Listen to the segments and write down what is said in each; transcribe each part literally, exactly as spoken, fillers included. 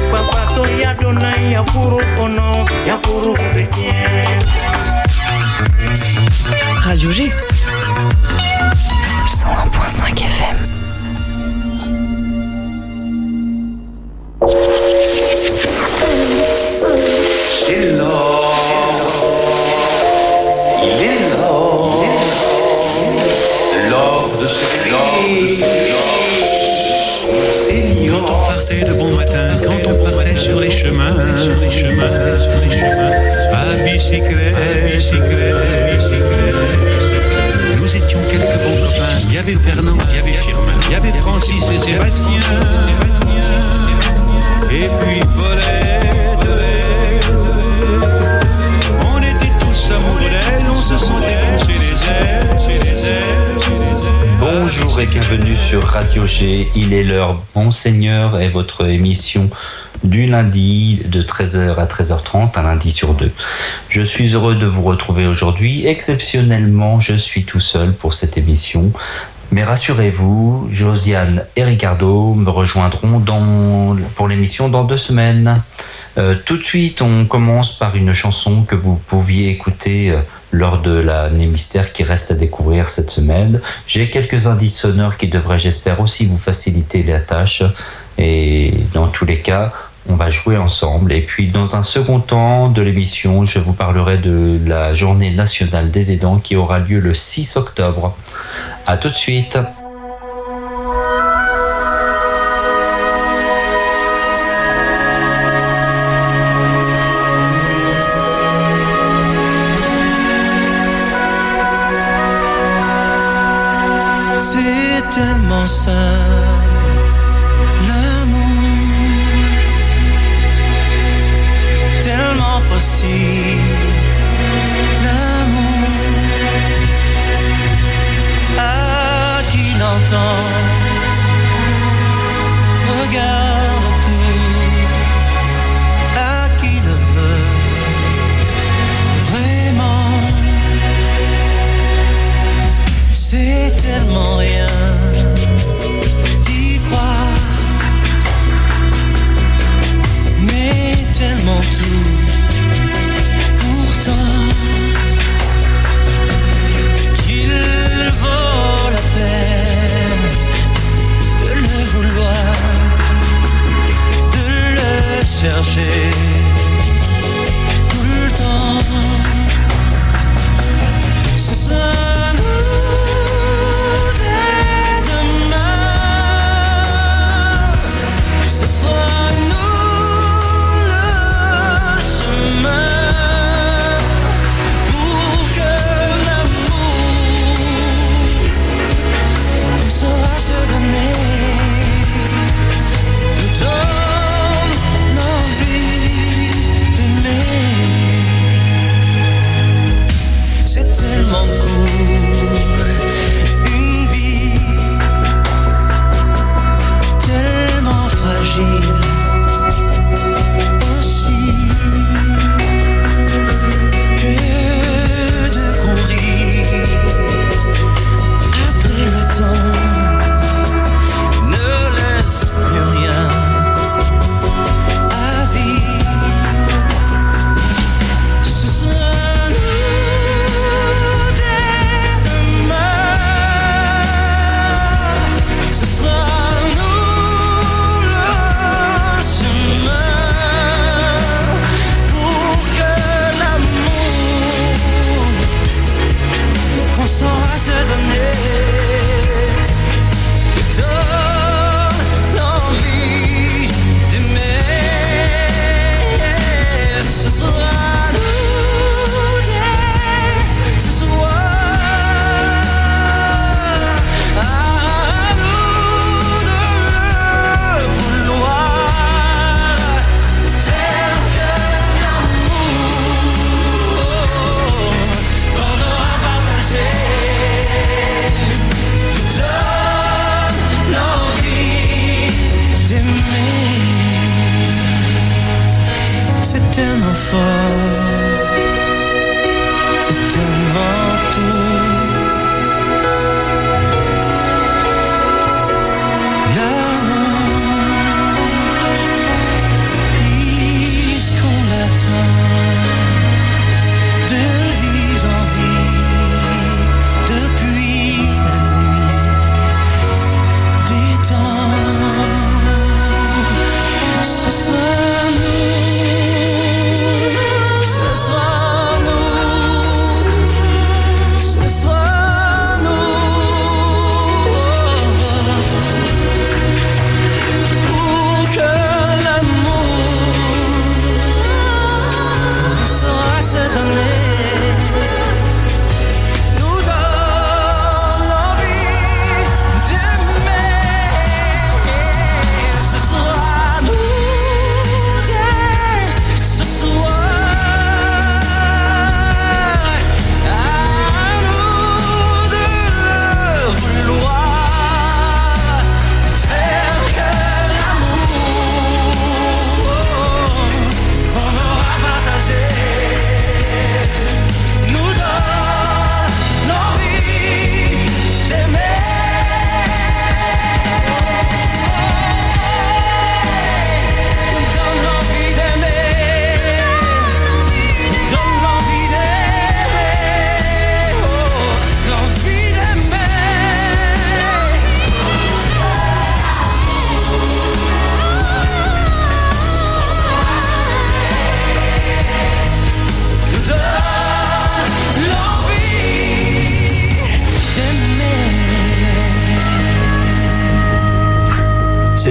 Papato ya dona ya furu ono ya furu betien. Radio G cent un virgule cinq F M. C'est l'or, il est l'or, l'or de ce pays. Quand on partait de bon matin, quand on partait sur les chemins, sur les chemins, sur les chemins, à bicyclette, à bicyclette, à bicyclette. Nous étions quelques bons copains. Il y avait Fernand, il y avait Firmin, il y avait Francis et Sébastien, et puis Paulette. On était tous amoureux d'elle, on se sentait pousser les ailes, c'est les ailes, c'est les ailes. Bonjour et bienvenue sur Radio G. Il est l'heure, Monseigneur est votre émission du lundi de treize heures à treize heures trente, un lundi sur deux. Je suis heureux de vous retrouver aujourd'hui. Exceptionnellement, je suis tout seul pour cette émission. Mais rassurez-vous, Josiane et Ricardo me rejoindront dans, pour l'émission dans deux semaines. Euh, tout de suite, on commence par une chanson que vous pouviez écouter euh, lors de l'année mystère qui reste à découvrir cette semaine. J'ai quelques indices sonores qui devraient, j'espère, aussi vous faciliter la tâche. Et dans tous les cas, on va jouer ensemble. Et puis, dans un second temps de l'émission, je vous parlerai de la journée nationale des aidants qui aura lieu le six octobre. À tout de suite. C'est tellement simple, l'amour, tellement possible, l'amour, à qui l'entend, regarde tout, à qui le veut, vraiment, c'est tellement rien d'y croire, mais tellement tout. Pourtant, qu'il vaut la peine de le vouloir, de le chercher tout le temps. Ce sera nous dès demain, ce sera nous le chemin. Tellement court, une vie tellement fragile aussi, que de courir après le temps ne laisse plus rien à vivre. Ce sera nous dès demain, ce sera nous le chemin pour que l'amour qu'on saura se donner nous donne l'envie d'aimer. Ce sera nous dès ce soir, à nous de le vouloir, faire que l'amour qu'on aura partagé nous donne l'envie d'aimer. C'est tellement fort, c'est tellement tout. L'amour,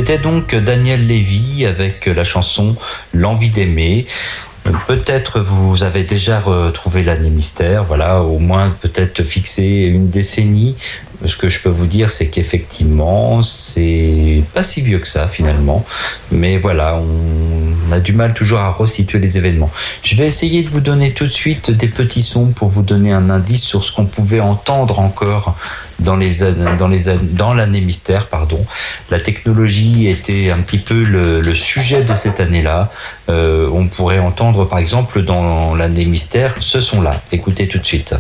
C'était donc Daniel Lévy avec la chanson L'envie d'aimer. Peut-être vous avez déjà retrouvé l'année mystère, voilà, au moins peut-être fixé une décennie. Ce que je peux vous dire, c'est qu'effectivement, c'est pas si vieux que ça finalement, mais voilà, on a du mal toujours à resituer les événements. Je vais essayer de vous donner tout de suite des petits sons pour vous donner un indice sur ce qu'on pouvait entendre encore dans les dans les dans l'année mystère, pardon. La technologie était un petit peu le, le sujet de cette année-là. Euh, on pourrait entendre par exemple dans l'année mystère ce son-là. Écoutez tout de suite.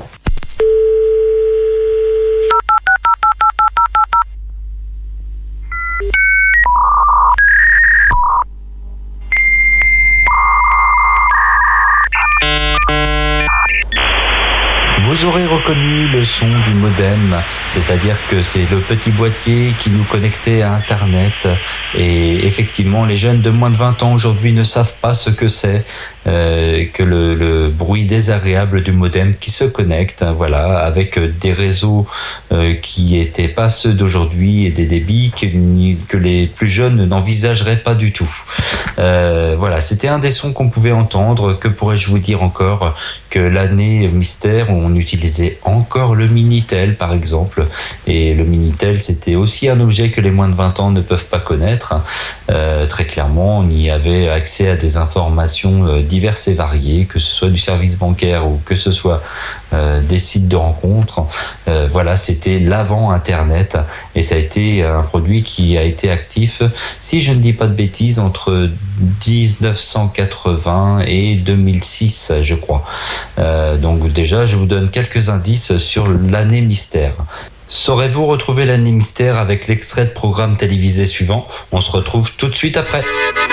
Vous aurez reconnu le son du modem, c'est-à-dire que c'est le petit boîtier qui nous connectait à Internet. Et effectivement, les jeunes de moins de vingt ans aujourd'hui ne savent pas ce que c'est euh, que le, le bruit désagréable du modem qui se connecte, voilà, avec des réseaux euh, qui n'étaient pas ceux d'aujourd'hui et des débits que, que les plus jeunes n'envisageraient pas du tout. Euh, voilà, c'était un des sons qu'on pouvait entendre. Que pourrais-je vous dire encore? Que l'année mystère, on utilisait encore le Minitel par exemple, et le Minitel c'était aussi un objet que les moins de vingt ans ne peuvent pas connaître. Euh, très clairement, on y avait accès à des informations euh, diverses et variées, que ce soit du service bancaire ou que ce soit euh, des sites de rencontres. Euh, voilà, c'était l'avant Internet, et ça a été un produit qui a été actif, si je ne dis pas de bêtises, entre dix-neuf cent quatre-vingts et deux mille six, je crois. Euh, donc déjà, je vous donne quelques indices sur l'année mystère. Saurez-vous retrouver l'année mystère avec l'extrait de programme télévisé suivant? On se retrouve tout de suite après.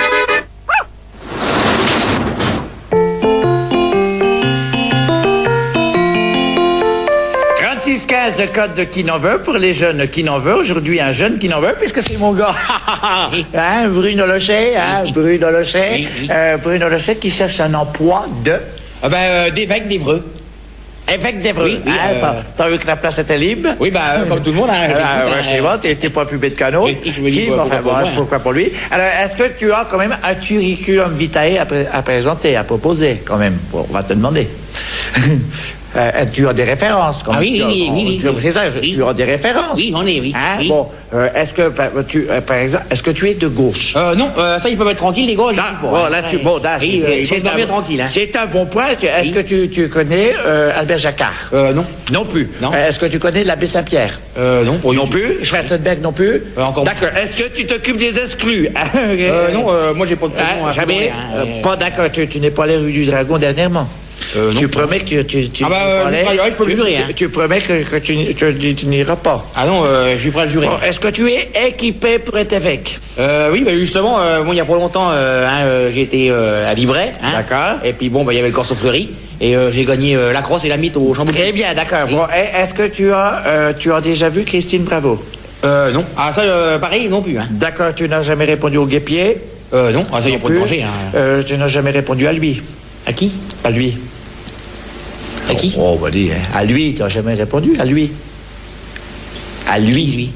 trente-six quinze, code de qui n'en veut pour les jeunes qui n'en veut. Aujourd'hui, un jeune qui n'en veut, puisque c'est mon gars. Hein, Bruno Lochet, hein, Bruno Lochet, euh, Bruno Lochet qui cherche un emploi de... Ah ben, euh, d'évêque d'Évreux. Évêque d'Évreux. Oui, oui, hein, euh... T'as vu que la place était libre? Oui, bah, euh, comme tout le monde. Hein, ah, ouais, c'est bon, t'es, t'es pas plus bête qu'un autre. Oui, je me dis, si, pourquoi, enfin, pourquoi, bon, pourquoi, pourquoi pour lui? Alors, est-ce que tu as quand même un curriculum vitae à, pré- à présenter, à proposer, quand même? Bon, on va te demander. Euh, tu as des références, quand ah, même. oui, oui, oui, oui, tu, oui. C'est ça, je, oui. tu as des références. Oui, j'en ai, oui. Hein? oui. Bon, euh, est-ce que, tu, euh, par exemple, est-ce que tu es de gauche? Euh, non, euh, ça, ils peuvent être tranquilles, les gars. Ah, bon, là, tu, bon, là, oui, c'est, euh, c'est, c'est un, tranquille, hein. C'est un bon point. Est-ce oui. que tu, tu connais euh, Albert Jacquard? Euh, non. Non plus. Non. Euh, est-ce que tu connais l'abbé Saint-Pierre? Euh, non. Non plus. Schwarzenberg non plus. Euh, encore d'accord. Est-ce que tu t'occupes des exclus? euh, Non, euh, moi, j'ai pas de prénom. Ah, jamais. Euh, euh, pas d'accord. Tu, tu n'es pas allé rue du Dragon dernièrement? Euh, non, tu promets que tu, tu, ah bah, euh, allais, je, je peux le jurer. Hein. Tu, tu promets que, que tu, tu, tu n'iras pas. Ah non, euh, je suis prêt à le jurer. Bon, est-ce que tu es équipé pour être évêque? euh, Oui, bah justement, euh, bon, il y a pas longtemps, euh, hein, euh, j'ai été euh, à Livray. Hein, d'accord. Et puis bon, bah, il y avait le Corso Fleury. Et euh, j'ai gagné euh, la crosse et la mythe au Chambouc. Très bien, d'accord. Oui. Bon, est-ce que tu as, euh, tu as déjà vu Christine Bravo? Euh, non. Ah, ça, euh, pareil, non plus. Hein. D'accord, tu n'as jamais répondu au guépier? Euh, non. Ah, ça, il n'y a pas de danger. Hein. Euh, tu n'as jamais répondu à lui? À qui? À lui. À qui? Oh, bah dis, hein. À lui, tu n'as jamais répondu? À lui. À lui. lui.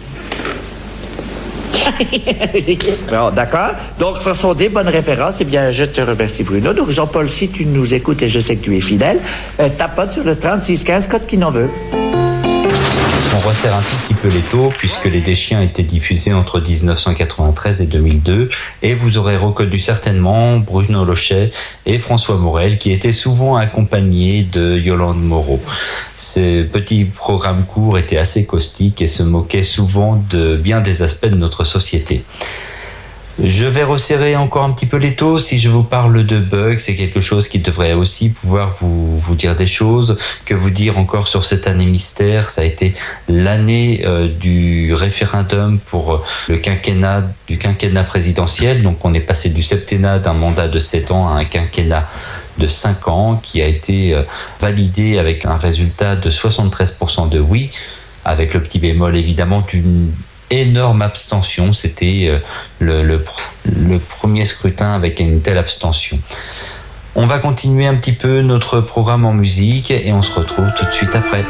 Bon, d'accord. Donc, ce sont des bonnes références. Eh bien, je te remercie, Bruno. Donc, Jean-Paul, si tu nous écoutes et je sais que tu es fidèle, euh, tapote sur le trente-six quinze, code qui n'en veut. On resserre un tout petit peu les taux puisque Les Deschiens étaient diffusés entre dix-neuf cent quatre-vingt-treize et deux mille deux, et vous aurez reconnu certainement Bruno Lochet et François Morel qui étaient souvent accompagnés de Yolande Moreau. Ces petits programmes courts étaient assez caustiques et se moquaient souvent de bien des aspects de notre société. Je vais resserrer encore un petit peu les taux. Si je vous parle de bugs, c'est quelque chose qui devrait aussi pouvoir vous, vous dire des choses. Que vous dire encore sur cette année mystère? Ça a été l'année euh, du référendum pour le quinquennat, du quinquennat présidentiel. Donc on est passé du septennat d'un mandat de sept ans à un quinquennat de cinq ans qui a été euh, validé avec un résultat de soixante-treize pour cent de oui, avec le petit bémol évidemment d'une énorme abstention. C'était le, le, le premier scrutin avec une telle abstention. On va continuer un petit peu notre programme en musique et on se retrouve tout de suite après.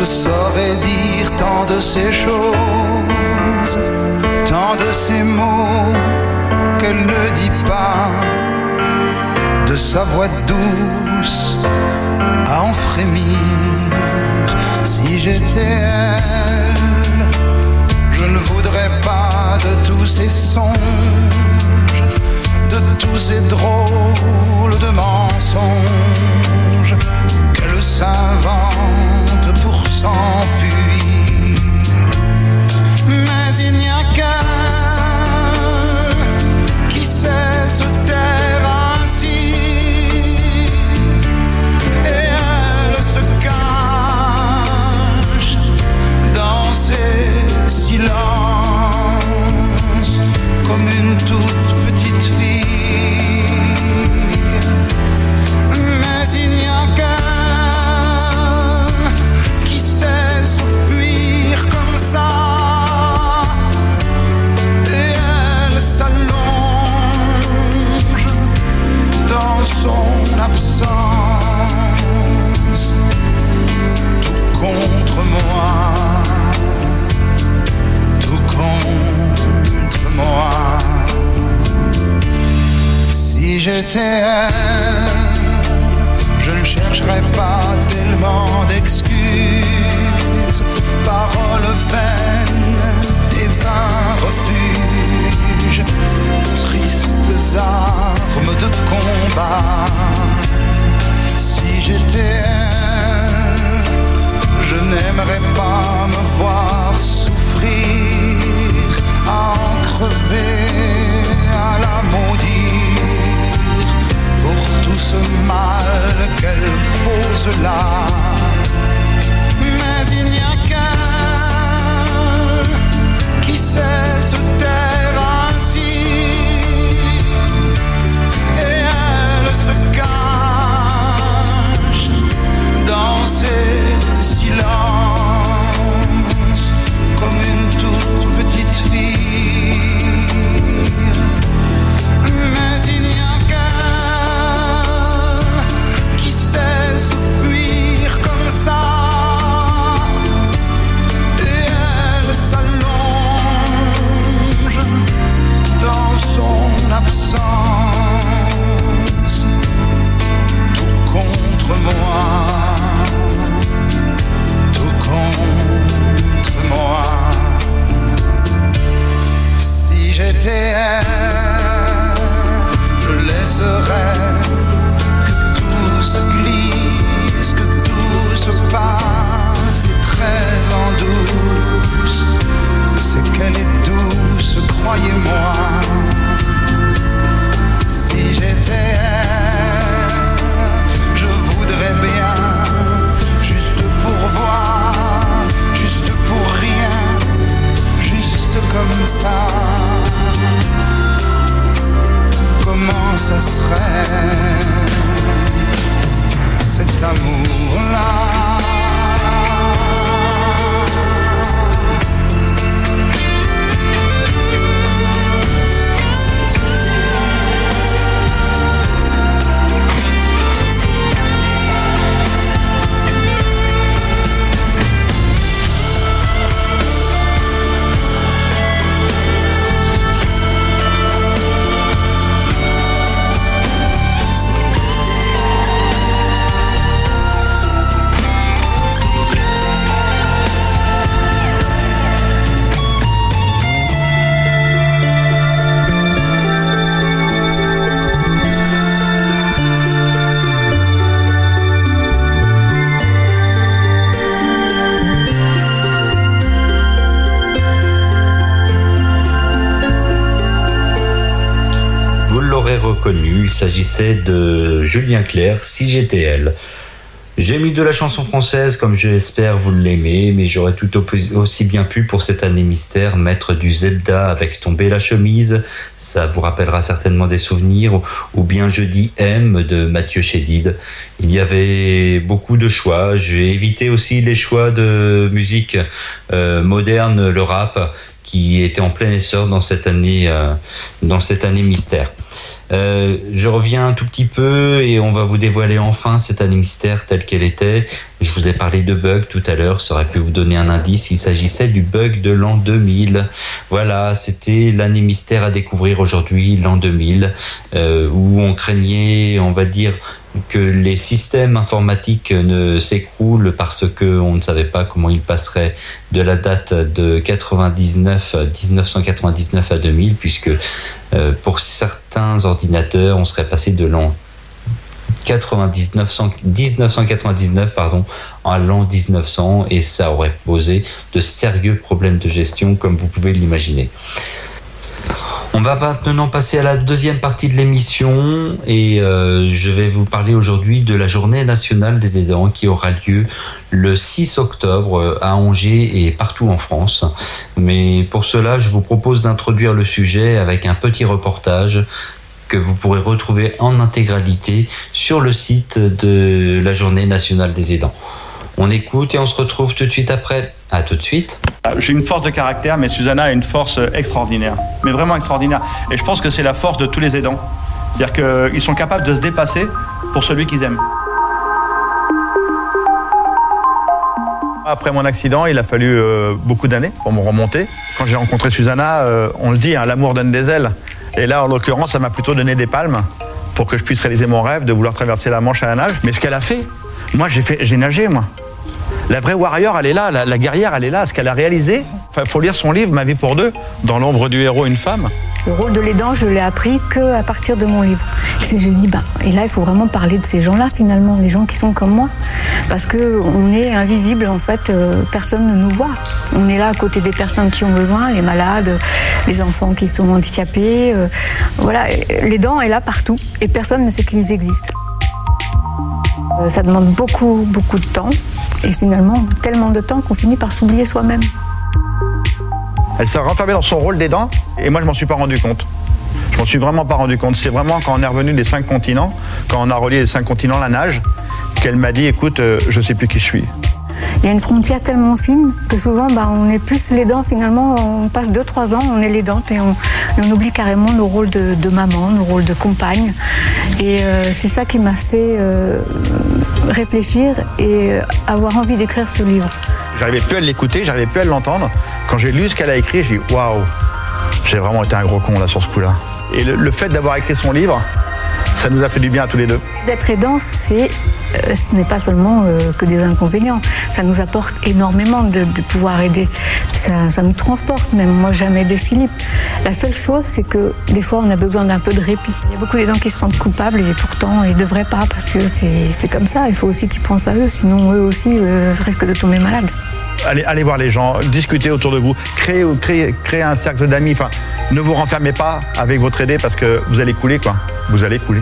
saurais dire tant de ces choses, tant de ces mots qu'elle ne dit pas, de sa voix douce à en frémir. Si j'étais elle, je ne voudrais pas de tous ces songes, de tous ces drôles de mensonges qu'elle s'invente pour s'enfuir. Mais il n'y a qu'elle qui sait se taire ainsi, et elle se cache dans ses silences comme une toute petite fille. Mais il n'y a qu'elle qui sait s'enfuir comme ça, et elle s'allonge dans son absence, tout contre moi, tout contre moi. Si j'étais elle, je ne chercherais pas tellement d'excuses, paroles vaines et vains refuges, tristes armes de combat. Si j'étais elle, je n'aimerais pas me voir souffrir, à en crever, à la maudire pour tout ce mal qu'elle pose là. Mais il n'y a qu'elle qui sait se taire ainsi, et elle se cache dans ses silences comme une toute petite fille. Mais il n'y a qu'elle qui sait s'enfuir comme ça, et elle s'allonge dans son absence, tout contre moi, tout contre moi. Si j'étais elle, je laisserais que tout se glisse, que tout se passe, et très en douce. C'est qu'elle est douce, croyez-moi. Si j'étais elle, je voudrais bien, juste pour voir, juste pour rien, juste comme ça. Comment ça serait, cet amour-là? Reconnu, il s'agissait de Julien Clerc, Si j'étais elle. J'ai mis de la chanson française comme je l'espère vous l'aimez, mais j'aurais tout aussi bien pu pour cette année mystère mettre du Zebda avec Tomber la chemise, ça vous rappellera certainement des souvenirs, ou bien Je dis M de Mathieu Chédid. Il y avait beaucoup de choix, j'ai évité aussi les choix de musique euh, moderne, le rap, qui était en plein essor dans cette année, euh, dans cette année mystère. Euh, je reviens un tout petit peu et on va vous dévoiler enfin cette année mystère telle qu'elle était. Je vous ai parlé de bug tout à l'heure, ça aurait pu vous donner un indice. Il s'agissait du bug de l'an deux mille. Voilà, c'était l'année mystère à découvrir aujourd'hui, l'an deux mille, euh, où on craignait, on va dire, que les systèmes informatiques ne s'écroulent parce qu'on ne savait pas comment ils passeraient de la date de quatre-vingt-dix-neuf, dix-neuf cent quatre-vingt-dix-neuf à deux mille, puisque euh, pour certains ordinateurs, on serait passé de l'an quatre-vingt-dix-neuf, dix-neuf cent quatre-vingt-dix-neuf pardon, à l'an dix-neuf cents, et ça aurait posé de sérieux problèmes de gestion, comme vous pouvez l'imaginer. On va maintenant passer à la deuxième partie de l'émission et euh, je vais vous parler aujourd'hui de la Journée nationale des aidants qui aura lieu le six octobre à Angers et partout en France. Mais pour cela, je vous propose d'introduire le sujet avec un petit reportage que vous pourrez retrouver en intégralité sur le site de la Journée nationale des aidants. On écoute et on se retrouve tout de suite après. À tout de suite. J'ai une force de caractère, mais Susanna a une force extraordinaire, mais vraiment extraordinaire. Et je pense que c'est la force de tous les aidants. C'est-à-dire qu'ils sont capables de se dépasser pour celui qu'ils aiment. Après mon accident, il a fallu euh, beaucoup d'années pour me remonter. Quand j'ai rencontré Susanna, euh, on le dit, hein, l'amour donne des ailes. Et là, en l'occurrence, ça m'a plutôt donné des palmes pour que je puisse réaliser mon rêve de vouloir traverser la Manche à la nage. Mais ce qu'elle a fait, moi, j'ai, fait, j'ai nagé, moi. La vraie warrior, elle est là, la, la guerrière, elle est là. Ce qu'elle a réalisé, il faut lire son livre, Ma vie pour deux, dans l'ombre du héros, une femme. Le rôle de l'aidant, je l'ai appris qu'à partir de mon livre. Et je dis, bah, et là, il faut vraiment parler de ces gens-là, finalement, les gens qui sont comme moi. Parce qu'on est invisible, en fait, euh, personne ne nous voit. On est là à côté des personnes qui ont besoin, les malades, les enfants qui sont handicapés. Euh, voilà, l'aidant est là partout et personne ne sait qu'ils existent. Euh, ça demande beaucoup, beaucoup de temps. Et finalement, tellement de temps qu'on finit par s'oublier soi-même. Elle s'est renfermée dans son rôle d'aidant et moi je m'en suis pas rendu compte. Je m'en suis vraiment pas rendu compte. C'est vraiment quand on est revenu des cinq continents, quand on a relié les cinq continents, la nage, qu'elle m'a dit écoute, euh, je sais plus qui je suis. Il y a une frontière tellement fine que souvent bah, on est plus l'aidant finalement, on passe deux trois ans, on est l'aidante et on, et on oublie carrément nos rôles de, de maman, nos rôles de compagne. Et euh, c'est ça qui m'a fait euh, réfléchir et avoir envie d'écrire ce livre. J'arrivais plus à l'écouter, j'arrivais plus à l'entendre. Quand j'ai lu ce qu'elle a écrit, j'ai dit waouh, j'ai vraiment été un gros con là sur ce coup-là. Et le, le fait d'avoir écrit son livre, ça nous a fait du bien à tous les deux. D'être aidant, c'est, euh, ce n'est pas seulement euh, que des inconvénients. Ça nous apporte énormément de, de pouvoir aider. Ça, ça nous transporte même. Moi, j'ai jamais aidé Philippe. La seule chose, c'est que des fois, on a besoin d'un peu de répit. Il y a beaucoup d'aidants qui se sentent coupables et pourtant, ils ne devraient pas parce que c'est, c'est comme ça. Il faut aussi qu'ils pensent à eux, sinon eux aussi euh, risquent de tomber malades. Allez, allez voir les gens, discutez autour de vous, créez, créez, créez un cercle d'amis. Enfin, ne vous renfermez pas avec votre aidé parce que vous allez couler, quoi. Vous allez couler.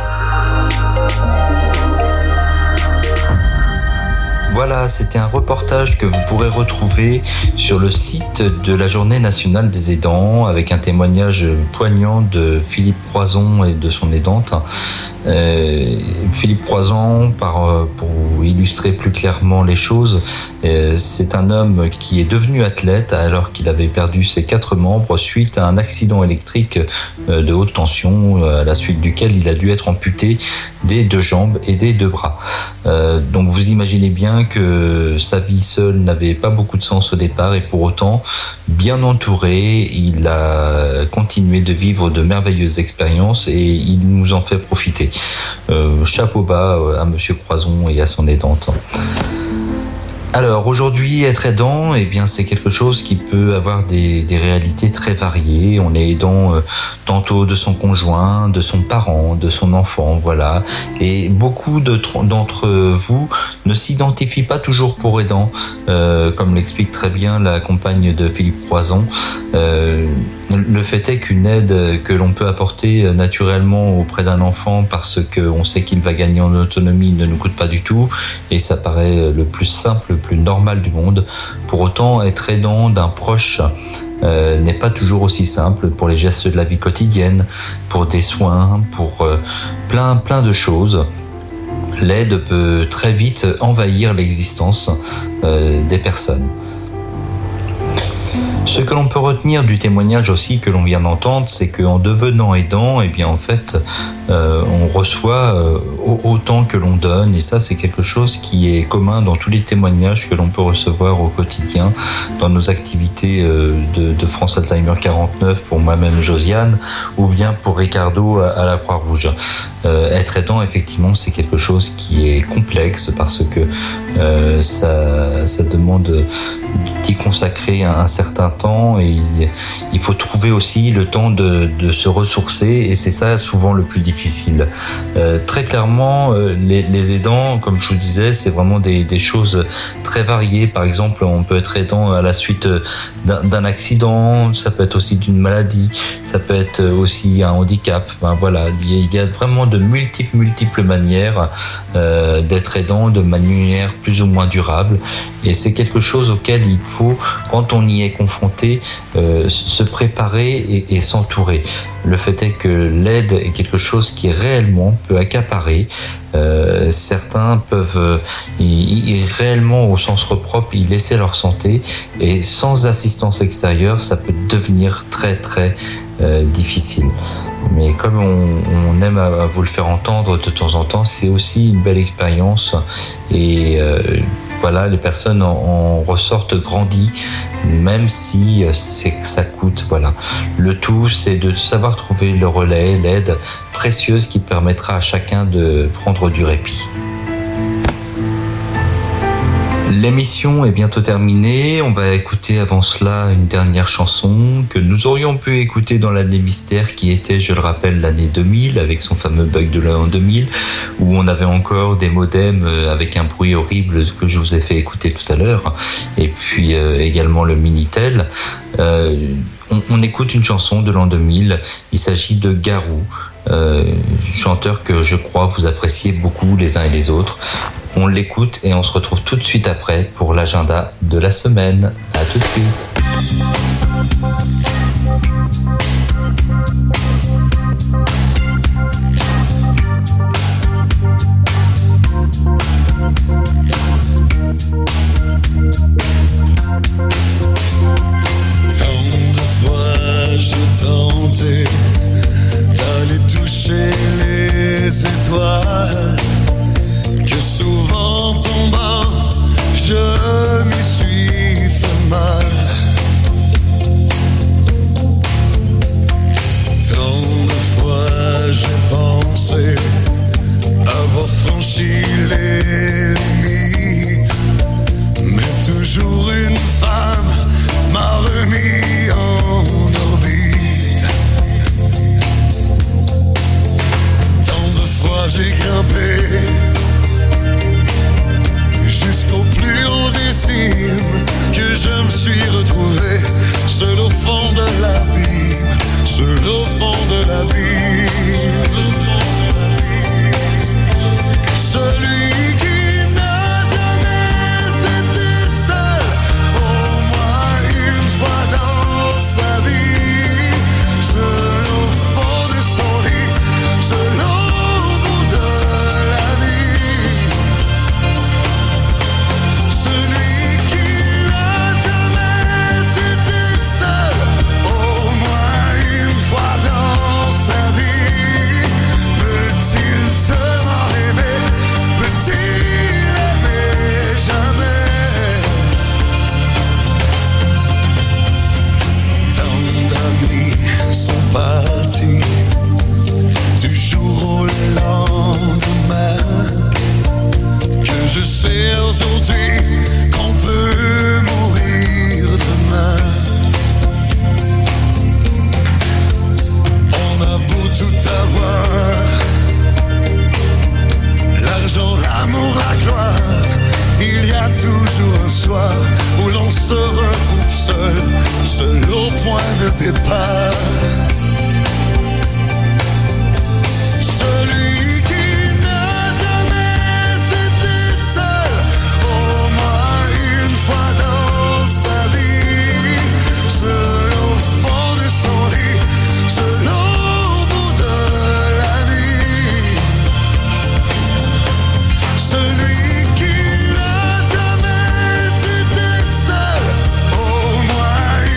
Voilà, c'était un reportage que vous pourrez retrouver sur le site de la Journée nationale des aidants avec un témoignage poignant de Philippe Croison et de son aidante. Euh, Philippe Croison, par, pour illustrer plus clairement les choses, euh, c'est un homme qui est devenu athlète alors qu'il avait perdu ses quatre membres suite à un accident électrique euh, de haute tension, à la suite duquel il a dû être amputé des deux jambes et des deux bras. Euh, donc vous imaginez bien que sa vie seule n'avait pas beaucoup de sens au départ et pour autant, bien entouré, il a continué de vivre de merveilleuses expériences et il nous en fait profiter. Euh, chapeau bas à Monsieur Croison et à son aidante. Alors aujourd'hui, être aidant, eh bien, c'est quelque chose qui peut avoir des, des réalités très variées. On est aidant euh, tantôt de son conjoint, de son parent, de son enfant, voilà. Et beaucoup de, d'entre vous ne s'identifient pas toujours pour aidant, euh, comme l'explique très bien la compagne de Philippe Croison. Euh, le fait est qu'une aide que l'on peut apporter naturellement auprès d'un enfant parce qu'on sait qu'il va gagner en autonomie ne nous coûte pas du tout et ça paraît le plus simple, le plus normal du monde. Pour autant, être aidant d'un proche euh, n'est pas toujours aussi simple pour les gestes de la vie quotidienne, pour des soins, pour euh, plein, plein de choses. L'aide peut très vite envahir l'existence euh, des personnes. Ce que l'on peut retenir du témoignage aussi que l'on vient d'entendre, c'est qu'en devenant aidant, eh bien en fait, euh, on reçoit euh, autant que l'on donne, et ça c'est quelque chose qui est commun dans tous les témoignages que l'on peut recevoir au quotidien, dans nos activités euh, de, de France Alzheimer quarante-neuf pour moi-même Josiane, ou bien pour Ricardo à, à la Croix-Rouge. Euh, être aidant, effectivement, c'est quelque chose qui est complexe parce que euh, ça, ça demande d'y consacrer un, un certain temps, et il, il faut trouver aussi le temps de, de se ressourcer, et c'est ça souvent le plus difficile. Euh, très clairement, euh, les, les aidants, comme je vous disais, c'est vraiment des, des choses très variées. Par exemple, on peut être aidant à la suite d'un, d'un accident, ça peut être aussi d'une maladie, ça peut être aussi un handicap. Enfin, voilà, il y a vraiment de multiples, multiples manières euh, d'être aidant de manière plus ou moins durable, et c'est quelque chose auquel il faut, quand on y est confronté, euh, se préparer et, et s'entourer. Le fait est que l'aide est quelque chose qui réellement peut accaparer. Euh, certains peuvent euh, y, y, réellement, au sens propre, y laisser leur santé, et sans assistance extérieure, ça peut devenir très très euh, difficile. Mais comme on, on aime à, à vous le faire entendre de temps en temps, c'est aussi une belle expérience, et euh, voilà, les personnes en, en ressortent grandies, même si c'est que ça coûte. Voilà. Le tout, c'est de savoir trouver le relais, l'aide précieuse qui permettra à chacun de prendre du répit. L'émission est bientôt terminée. On va écouter avant cela une dernière chanson que nous aurions pu écouter dans l'année mystère, qui était, je le rappelle, l'année deux mille, avec son fameux bug de l'an deux mille, où on avait encore des modems avec un bruit horrible que je vous ai fait écouter tout à l'heure, et puis euh, également le Minitel. Euh, on, on écoute une chanson de l'an deux mille. Il s'agit de Garou, euh, chanteur que je crois vous appréciez beaucoup les uns et les autres. On l'écoute et on se retrouve tout de suite après pour l'agenda de la semaine. À tout de suite. Tant de fois j'ai tenté d'aller toucher les étoiles, que souvent tombant, je m'y suis fait mal. Tant de fois j'ai pensé avoir franchi les limites, mais toujours une femme m'a remis en orbite. Tant de fois j'ai grimpé jusqu'au plus haut des cimes, que je me suis retrouvé seul au fond de l'abîme, seul au fond de l'abîme. Celui qui n'a jamais été seul, au moins une fois dans sa vie, seul au fond de son lit, seul au bout de la nuit. Celui qui n'a jamais été seul, au moins une fois dans sa vie, peut-il seulement aimer, peut-il aimer jamais? Tant d'amis sont partis du jour au lendemain, que je sais aujourd'hui qu'on peut mourir demain. On a beau tout avoir, l'argent, l'amour, la gloire, il y a toujours un soir où l'on se retrouve seul, seul au point de départ. Celui qui n'a jamais été seul, au moins une fois dans sa vie, seul au fond de son lit, seul au bout de la nuit. Celui qui n'a jamais été seul, au moins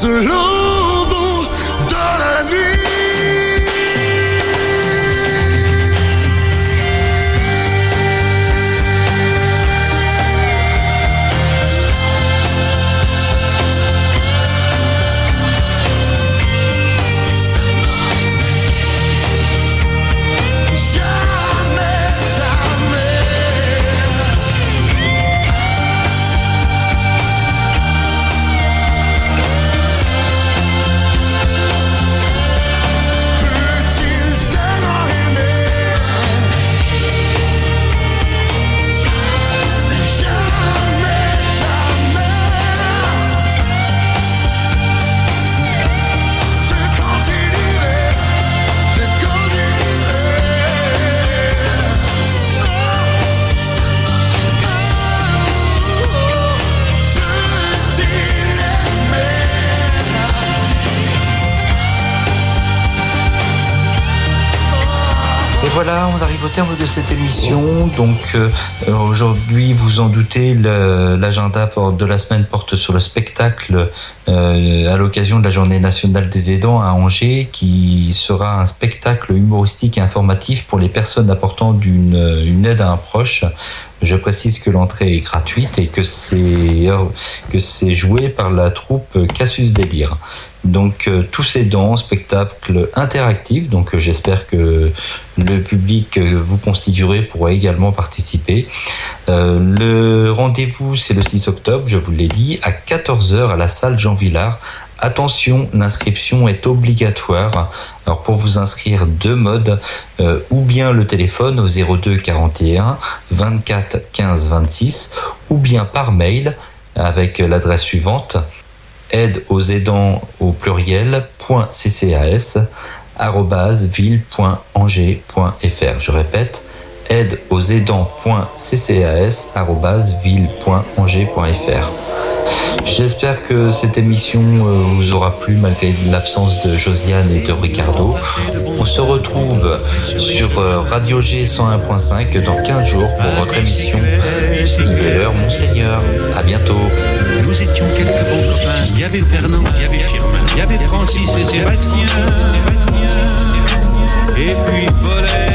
ce lambeau dans la nuit. Voilà, on arrive au terme de cette émission. Donc euh, aujourd'hui, vous en doutez, le, l'agenda de la semaine porte sur le spectacle euh, à l'occasion de la Journée nationale des aidants à Angers, qui sera un spectacle humoristique et informatif pour les personnes apportant d'une, une aide à un proche. Je précise que l'entrée est gratuite et que c'est, que c'est joué par la troupe Cassius Délire. Donc euh, tous ces dons, spectacle interactif, donc euh, j'espère que le public que vous constituerez pourra également participer. Euh, le rendez-vous, c'est le six octobre, je vous l'ai dit, à quatorze heures à la salle Jean Villard. Attention, l'inscription est obligatoire. Alors pour vous inscrire, deux modes, euh, ou bien le téléphone au zéro deux quarante et un vingt-quatre quinze vingt-six, ou bien par mail avec l'adresse suivante: aide aux aidants au pluriel point ccas arobase ville point angers point fr. Je répète, aide aux aidants point ccas arobase ville point angers point fr. J'espère que cette émission vous aura plu malgré l'absence de Josiane et de Ricardo. On se retrouve sur Radio G cent un point cinq dans quinze jours pour votre émission Il est l'heure, Monseigneur. À bientôt. Nous étions quelques bons copains. Il y avait Fernand, il y avait Firmin, il y avait Francis et Sébastien. Et puis Paulette.